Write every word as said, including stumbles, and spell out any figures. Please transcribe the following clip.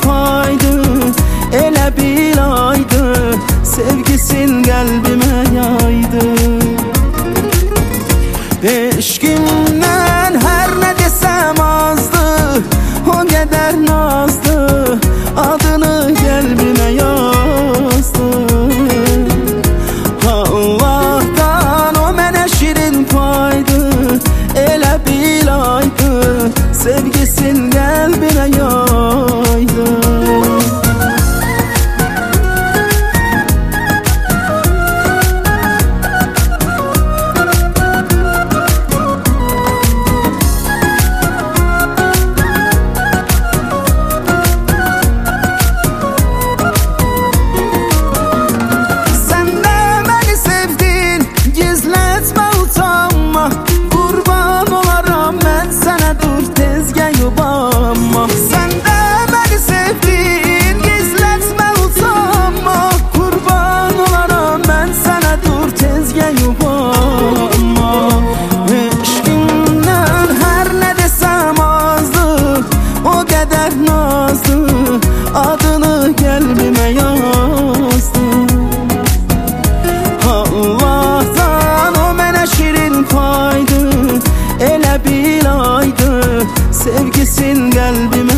paydı, elə bilaydı, sevgisin qəlbimə yaydı. Eşqimdən hər nə desəm azdı, o qədər nazdı, adını qəlbimə yazdı. Allah'tan o mənə şirin paydı, elə bilaydı, sevgisin qəlbimə yaydı. Adını qəlbimə yazdı. Allah'tan o mənə şirin paydı, elə bilaydı, sevgisin qəlbimə